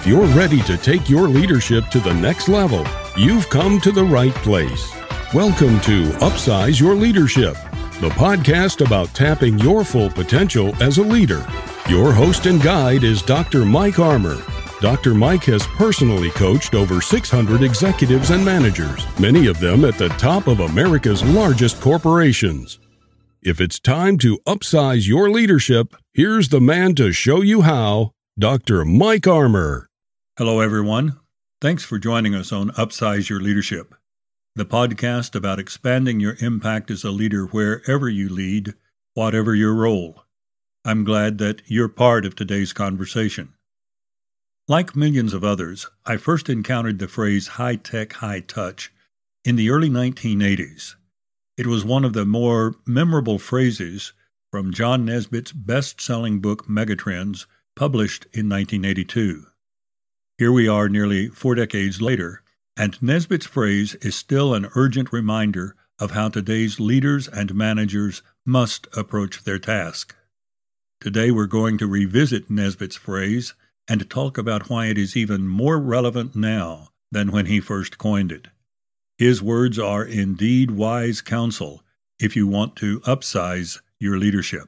If you're ready to take your leadership to the next level, you've come to the right place. Welcome to Upsize Your Leadership, the podcast about tapping your full potential as a leader. Your host and guide is Dr. Mike Armour. Dr. Mike has personally coached over 600 executives and managers, many of them at the top of America's largest corporations. If it's time to upsize your leadership, here's the man to show you how, Dr. Mike Armour. Hello, everyone. Thanks for joining us on Upsize Your Leadership, the podcast about expanding your impact as a leader wherever you lead, whatever your role. I'm glad that you're part of today's conversation. Like millions of others, I first encountered the phrase high-tech, high-touch in the early 1980s. It was one of the more memorable phrases from John Naisbitt's best-selling book Megatrends, published in 1982. Here we are nearly 4 decades later, and Naisbitt's phrase is still an urgent reminder of how today's leaders and managers must approach their task. Today we're going to revisit Naisbitt's phrase and talk about why it is even more relevant now than when he first coined it. His words are indeed wise counsel if you want to upsize your leadership.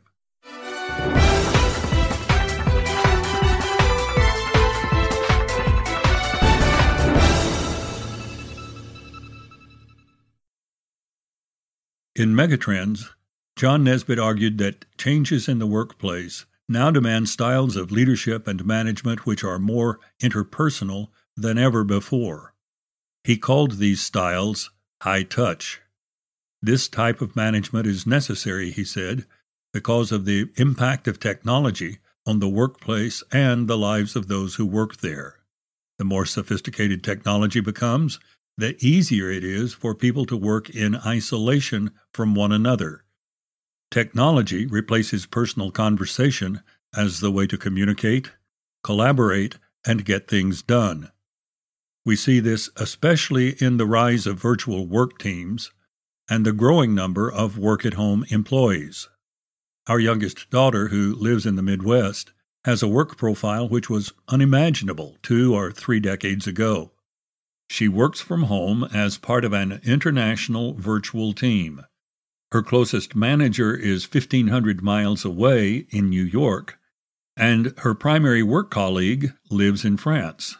In Megatrends, John Naisbitt argued that changes in the workplace now demand styles of leadership and management which are more interpersonal than ever before. He called these styles high touch. This type of management is necessary, he said, because of the impact of technology on the workplace and the lives of those who work there. The more sophisticated technology becomes, the easier it is for people to work in isolation from one another. Technology replaces personal conversation as the way to communicate, collaborate, and get things done. We see this especially in the rise of virtual work teams and the growing number of work-at-home employees. Our youngest daughter, who lives in the Midwest, has a work profile which was unimaginable 2 or 3 decades ago. She works from home as part of an international virtual team. Her closest manager is 1,500 miles away in New York, and her primary work colleague lives in France.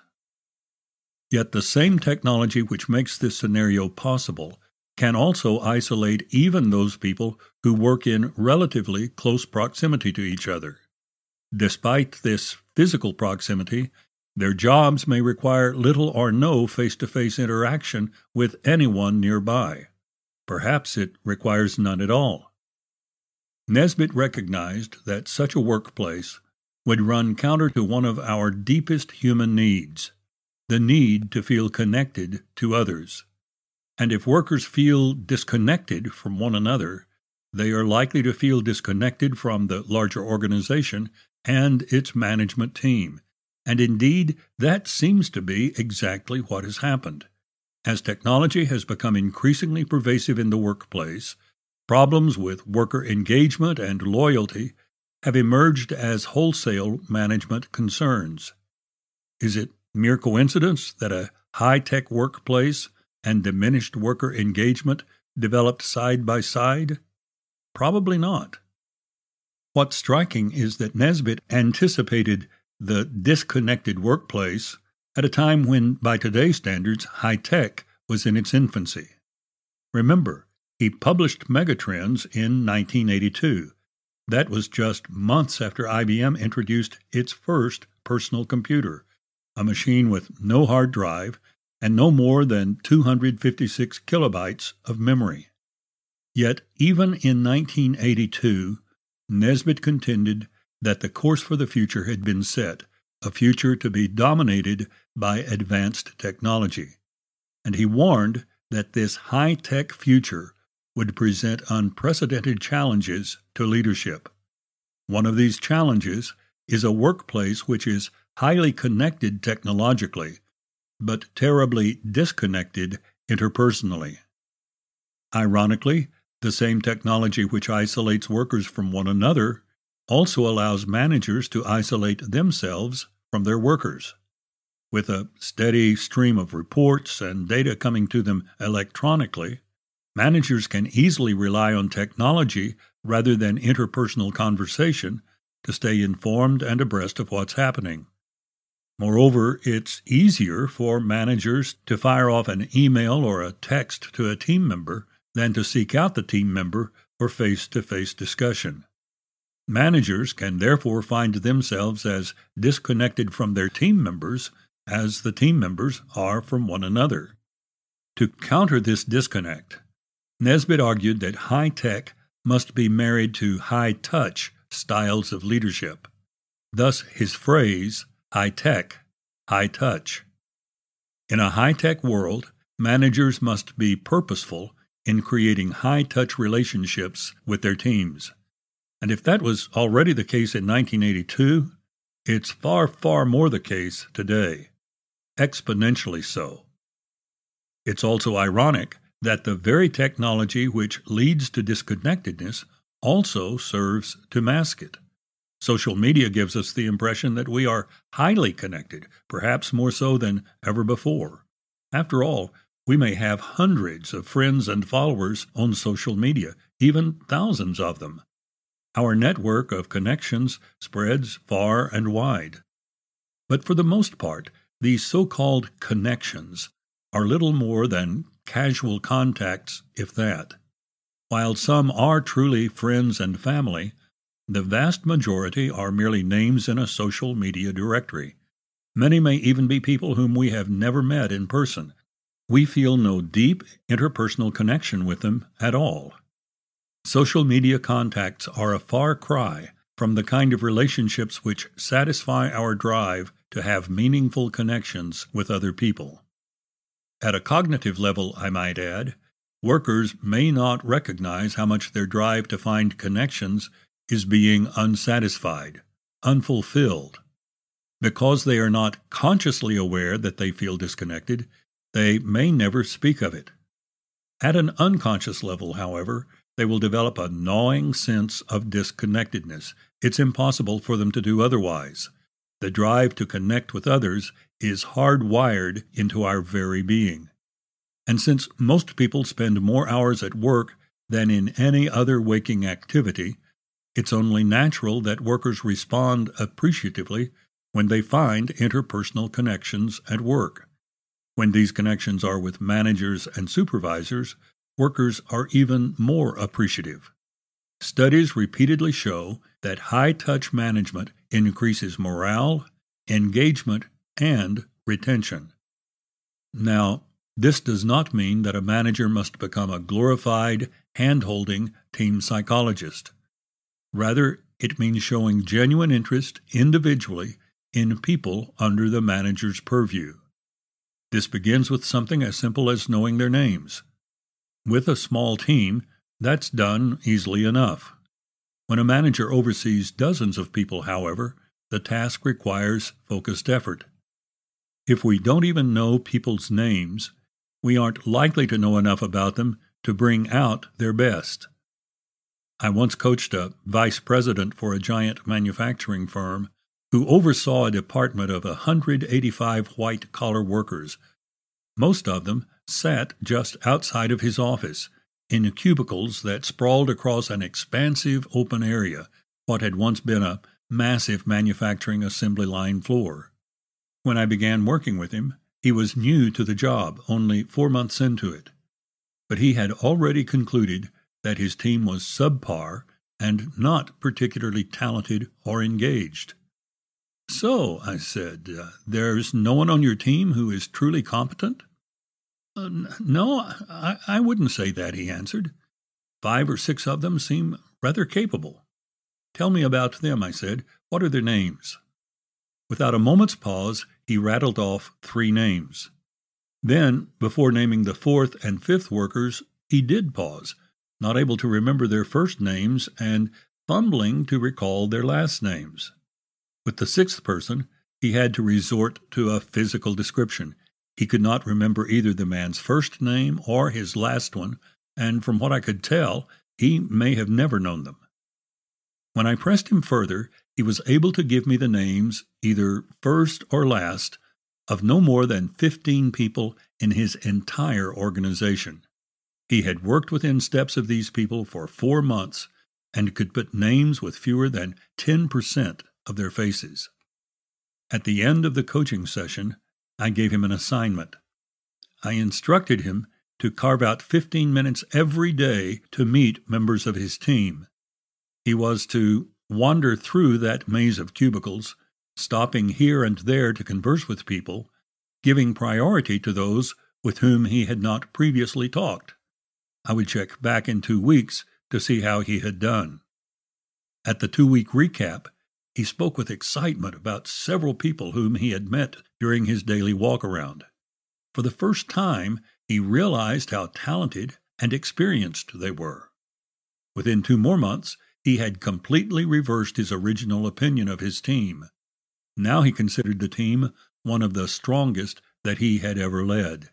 Yet the same technology which makes this scenario possible can also isolate even those people who work in relatively close proximity to each other. Despite this physical proximity, their jobs may require little or no face-to-face interaction with anyone nearby. Perhaps it requires none at all. Naisbitt recognized that such a workplace would run counter to one of our deepest human needs, the need to feel connected to others. And if workers feel disconnected from one another, they are likely to feel disconnected from the larger organization and its management team. And indeed, that seems to be exactly what has happened. As technology has become increasingly pervasive in the workplace, problems with worker engagement and loyalty have emerged as wholesale management concerns. Is it mere coincidence that a high-tech workplace and diminished worker engagement developed side by side? Probably not. What's striking is that Naisbitt anticipated the disconnected workplace at a time when, by today's standards, high-tech was in its infancy. Remember, he published Megatrends in 1982. That was just months after IBM introduced its first personal computer, a machine with no hard drive and no more than 256 kilobytes of memory. Yet, even in 1982, Naisbitt contended that the course for the future had been set, a future to be dominated by advanced technology. And he warned that this high-tech future would present unprecedented challenges to leadership. One of these challenges is a workplace which is highly connected technologically, but terribly disconnected interpersonally. Ironically, the same technology which isolates workers from one another also allows managers to isolate themselves from their workers. With a steady stream of reports and data coming to them electronically, managers can easily rely on technology rather than interpersonal conversation to stay informed and abreast of what's happening. Moreover, it's easier for managers to fire off an email or a text to a team member than to seek out the team member for face-to-face discussion. Managers can therefore find themselves as disconnected from their team members as the team members are from one another. To counter this disconnect, Nesbitt argued that high-tech must be married to high-touch styles of leadership. Thus his phrase, high-tech, high-touch. In a high-tech world, managers must be purposeful in creating high-touch relationships with their teams. And if that was already the case in 1982, it's far, far more the case today. Exponentially so. It's also ironic that the very technology which leads to disconnectedness also serves to mask it. Social media gives us the impression that we are highly connected, perhaps more so than ever before. After all, we may have hundreds of friends and followers on social media, even thousands of them. Our network of connections spreads far and wide. But for the most part, these so-called connections are little more than casual contacts, if that. While some are truly friends and family, the vast majority are merely names in a social media directory. Many may even be people whom we have never met in person. We feel no deep interpersonal connection with them at all. Social media contacts are a far cry from the kind of relationships which satisfy our drive to have meaningful connections with other people. At a cognitive level, I might add, workers may not recognize how much their drive to find connections is being unsatisfied, unfulfilled. Because they are not consciously aware that they feel disconnected, they may never speak of it. At an unconscious level, however, they will develop a gnawing sense of disconnectedness. It's impossible for them to do otherwise. The drive to connect with others is hardwired into our very being. And since most people spend more hours at work than in any other waking activity, it's only natural that workers respond appreciatively when they find interpersonal connections at work. When these connections are with managers and supervisors, workers are even more appreciative. Studies repeatedly show that high-touch management increases morale, engagement, and retention. Now, this does not mean that a manager must become a glorified, hand-holding team psychologist. Rather, it means showing genuine interest individually in people under the manager's purview. This begins with something as simple as knowing their names. With a small team, that's done easily enough. When a manager oversees dozens of people, however, the task requires focused effort. If we don't even know people's names, we aren't likely to know enough about them to bring out their best. I once coached a vice president for a giant manufacturing firm who oversaw a department of 185 white-collar workers. Most of them sat just outside of his office, in cubicles that sprawled across an expansive open area, what had once been a massive manufacturing assembly line floor. When I began working with him, he was new to the job, only 4 months into it. But he had already concluded that his team was subpar and not particularly talented or engaged. "So," I said, "there's no one on your team who is truly competent?" "No, I wouldn't say that," he answered. 5 or 6 of them seem rather capable." "Tell me about them," I said. "What are their names?" Without a moment's pause, he rattled off 3 names. Then, before naming the 4th and 5th workers, he did pause, not able to remember their first names and fumbling to recall their last names. With the 6th person, he had to resort to a physical description. He could not remember either the man's first name or his last one, and from what I could tell, he may have never known them. When I pressed him further, he was able to give me the names, either first or last, of no more than 15 people in his entire organization. He had worked within steps of these people for 4 months and could put names with fewer than 10% of their faces. At the end of the coaching session, I gave him an assignment. I instructed him to carve out 15 minutes every day to meet members of his team. He was to wander through that maze of cubicles, stopping here and there to converse with people, giving priority to those with whom he had not previously talked. I would check back in 2 weeks to see how he had done. At the 2-week recap, he spoke with excitement about several people whom he had met during his daily walk-around. For the first time, he realized how talented and experienced they were. Within 2 more months, he had completely reversed his original opinion of his team. Now he considered the team one of the strongest that he had ever led.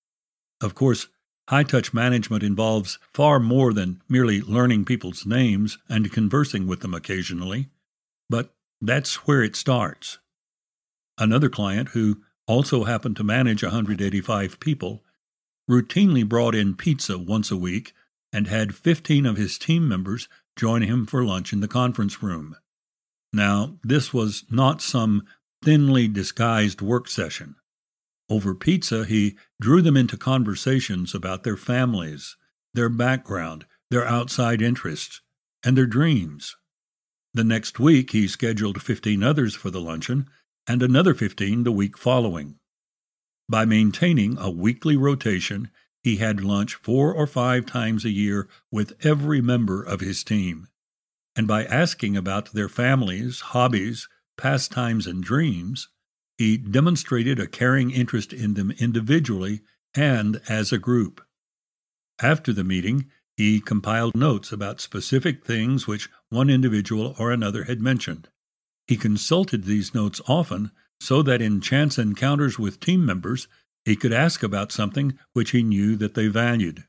Of course, high-touch management involves far more than merely learning people's names and conversing with them occasionally, but that's where it starts. Another client, who also happened to manage 185 people, routinely brought in pizza once a week and had 15 of his team members join him for lunch in the conference room. Now, this was not some thinly disguised work session. Over pizza, he drew them into conversations about their families, their background, their outside interests, and their dreams. The next week, he scheduled 15 others for the luncheon and another 15 the week following. By maintaining a weekly rotation, he had lunch 4 or 5 times a year with every member of his team. And by asking about their families, hobbies, pastimes, and dreams, he demonstrated a caring interest in them individually and as a group. After the meeting, he compiled notes about specific things which one individual or another had mentioned. He consulted these notes often so that in chance encounters with team members, he could ask about something which he knew that they valued.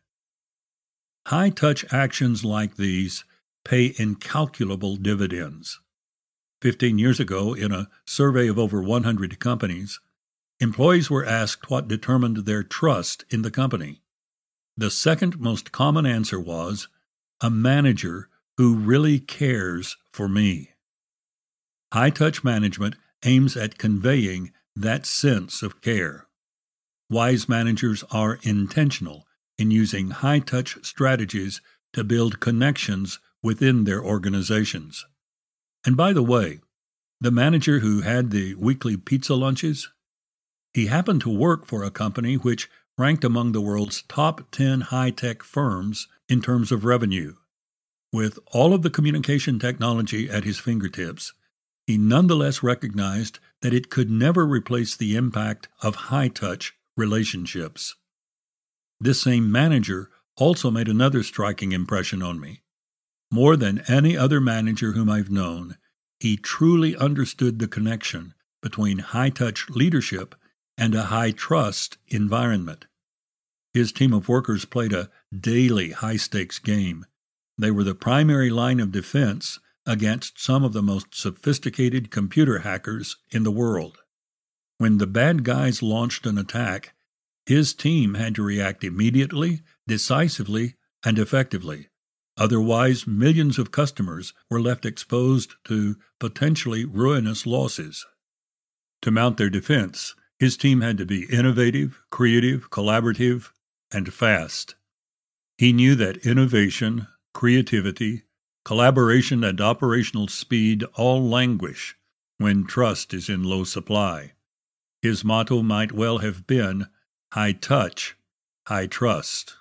High-touch actions like these pay incalculable dividends. 15 years ago, in a survey of over 100 companies, employees were asked what determined their trust in the company. The second most common answer was, "A manager who really cares for me." High-touch management aims at conveying that sense of care. Wise managers are intentional in using high-touch strategies to build connections within their organizations. And by the way, the manager who had the weekly pizza lunches, he happened to work for a company which ranked among the world's top 10 high-tech firms in terms of revenue. With all of the communication technology at his fingertips, he nonetheless recognized that it could never replace the impact of high-touch relationships. This same manager also made another striking impression on me. More than any other manager whom I've known, he truly understood the connection between high-touch leadership and a high-trust environment. His team of workers played a daily high-stakes game. They were the primary line of defense against some of the most sophisticated computer hackers in the world. When the bad guys launched an attack, his team had to react immediately, decisively, and effectively. Otherwise, millions of customers were left exposed to potentially ruinous losses. To mount their defense, his team had to be innovative, creative, collaborative, and fast. He knew that innovation, creativity, collaboration, and operational speed all languish when trust is in low supply. His motto might well have been, "High touch, high trust."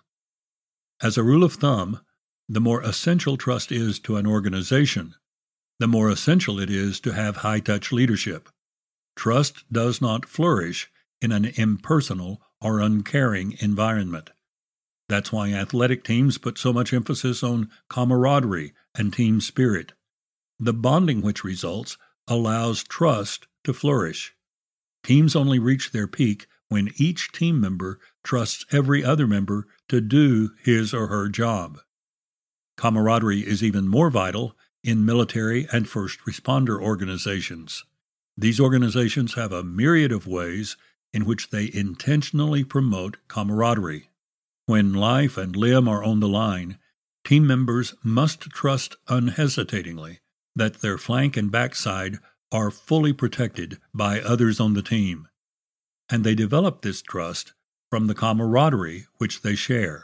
As a rule of thumb, the more essential trust is to an organization, the more essential it is to have high-touch leadership. Trust does not flourish in an impersonal or uncaring environment. That's why athletic teams put so much emphasis on camaraderie and team spirit. The bonding which results allows trust to flourish. Teams only reach their peak when each team member trusts every other member to do his or her job. Camaraderie is even more vital in military and first responder organizations. These organizations have a myriad of ways in which they intentionally promote camaraderie. When life and limb are on the line, team members must trust unhesitatingly that their flank and backside are fully protected by others on the team, and they develop this trust from the camaraderie which they share.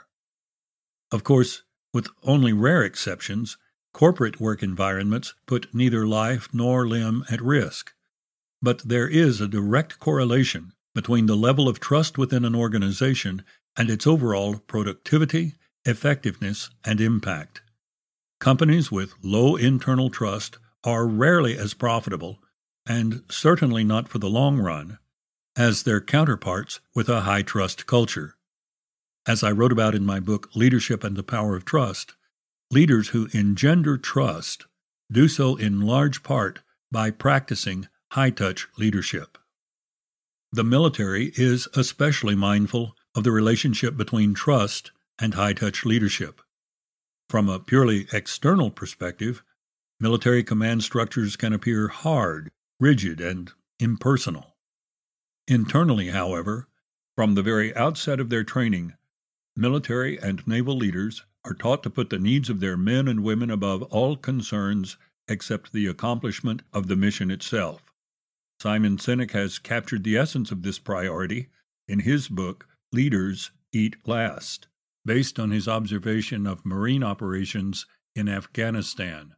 Of course, with only rare exceptions, corporate work environments put neither life nor limb at risk. But there is a direct correlation between the level of trust within an organization and its overall productivity, effectiveness, and impact. Companies with low internal trust are rarely as profitable, and certainly not for the long run, as their counterparts with a high-trust culture. As I wrote about in my book, Leadership and the Power of Trust, leaders who engender trust do so in large part by practicing high-touch leadership. The military is especially mindful of the relationship between trust and high-touch leadership. From a purely external perspective, military command structures can appear hard, rigid, and impersonal. Internally, however, from the very outset of their training, military and naval leaders are taught to put the needs of their men and women above all concerns except the accomplishment of the mission itself. Simon Sinek has captured the essence of this priority in his book, Leaders Eat Last, based on his observation of Marine operations in Afghanistan.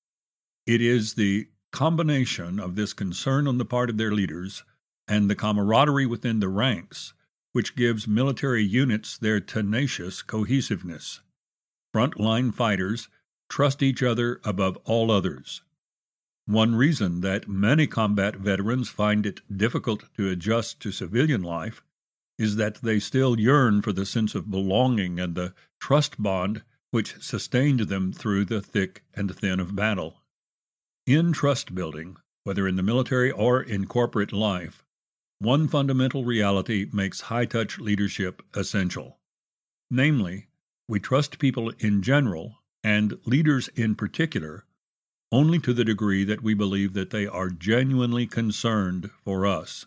It is the combination of this concern on the part of their leaders and the camaraderie within the ranks which gives military units their tenacious cohesiveness. Frontline fighters trust each other above all others. One reason that many combat veterans find it difficult to adjust to civilian life is that they still yearn for the sense of belonging and the trust bond which sustained them through the thick and thin of battle. In trust building, whether in the military or in corporate life, one fundamental reality makes high-touch leadership essential. Namely, we trust people in general, and leaders in particular, only to the degree that we believe that they are genuinely concerned for us.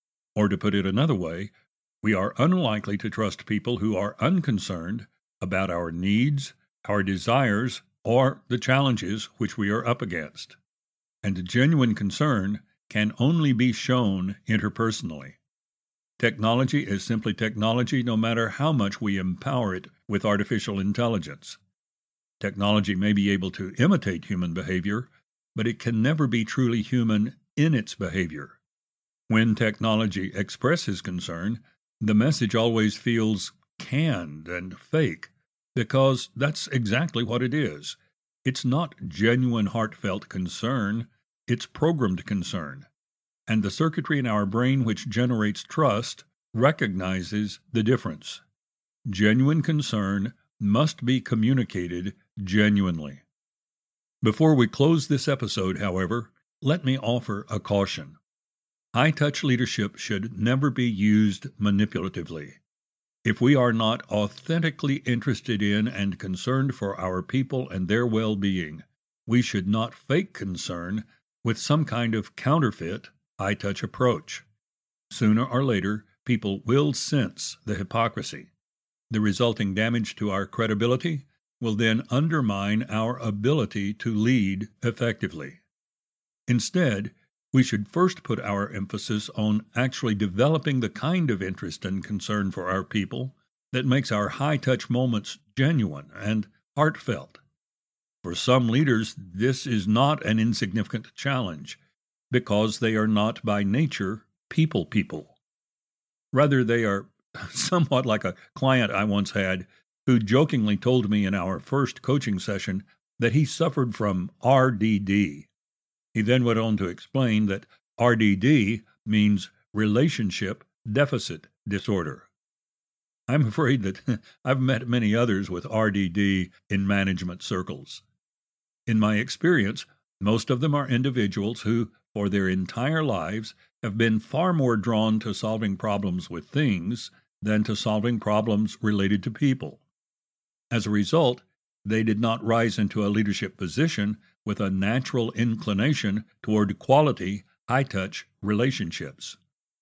Or to put it another way, we are unlikely to trust people who are unconcerned about our needs, our desires, or the challenges which we are up against. And genuine concern can only be shown interpersonally. Technology is simply technology no matter how much we empower it with artificial intelligence. Technology may be able to imitate human behavior, but it can never be truly human in its behavior. When technology expresses concern, the message always feels canned and fake, because that's exactly what it is. It's not genuine heartfelt concern, it's programmed concern. And the circuitry in our brain which generates trust recognizes the difference. Genuine concern must be communicated genuinely. Before we close this episode, however, let me offer a caution. High-touch leadership should never be used manipulatively. If we are not authentically interested in and concerned for our people and their well-being, we should not fake concern with some kind of counterfeit, high-touch approach. Sooner or later, people will sense the hypocrisy. The resulting damage to our credibility will then undermine our ability to lead effectively. Instead, we should first put our emphasis on actually developing the kind of interest and concern for our people that makes our high-touch moments genuine and heartfelt. For some leaders, this is not an insignificant challenge, because they are not by nature people. Rather, they are somewhat like a client I once had who jokingly told me in our first coaching session that he suffered from RDD. He then went on to explain that RDD means Relationship Deficit Disorder. I'm afraid that I've met many others with RDD in management circles. In my experience, most of them are individuals who, for their entire lives, have been far more drawn to solving problems with things than to solving problems related to people. As a result, they did not rise into a leadership position with a natural inclination toward quality, high-touch relationships.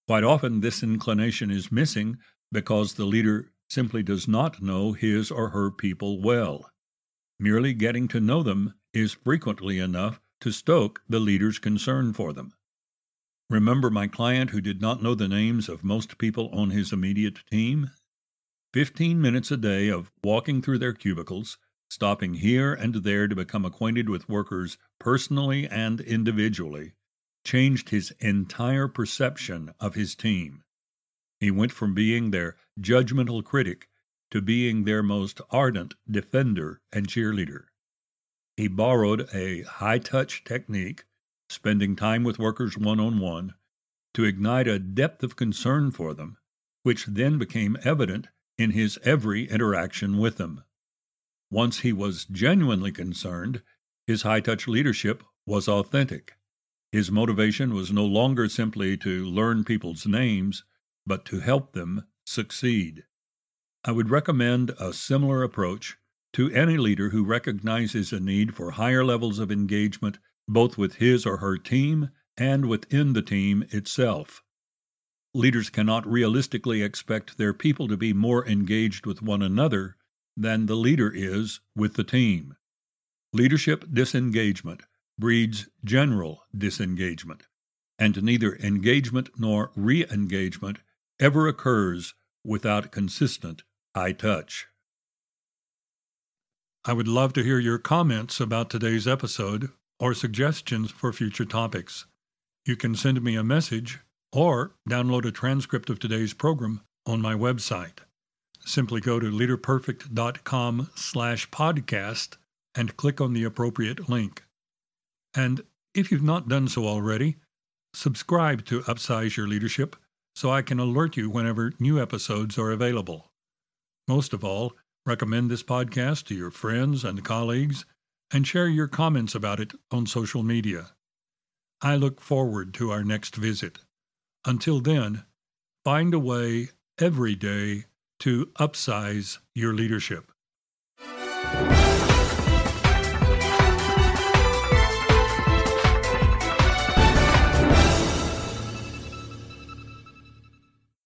Quite often, this inclination is missing because the leader simply does not know his or her people well. Merely getting to know them is frequently enough to stoke the leader's concern for them. Remember my client who did not know the names of most people on his immediate team? 15 minutes a day of walking through their cubicles, stopping here and there to become acquainted with workers personally and individually, changed his entire perception of his team. He went from being their judgmental critic to being their most ardent defender and cheerleader. He borrowed a high-touch technique, spending time with workers one-on-one, to ignite a depth of concern for them, which then became evident in his every interaction with them. Once he was genuinely concerned, his high-touch leadership was authentic. His motivation was no longer simply to learn people's names, but to help them succeed. I would recommend a similar approach to any leader who recognizes a need for higher levels of engagement both with his or her team and within the team itself. Leaders cannot realistically expect their people to be more engaged with one another than the leader is with the team. Leadership disengagement breeds general disengagement, and neither engagement nor re-engagement ever occurs without consistent high touch. I would love to hear your comments about today's episode or suggestions for future topics. You can send me a message or download a transcript of today's program on my website. Simply go to leaderperfect.com/podcast and click on the appropriate link. And if you've not done so already, subscribe to Upsize Your Leadership so I can alert you whenever new episodes are available. Most of all, recommend this podcast to your friends and colleagues and share your comments about it on social media. I look forward to our next visit. Until then, find a way every day to upsize your leadership.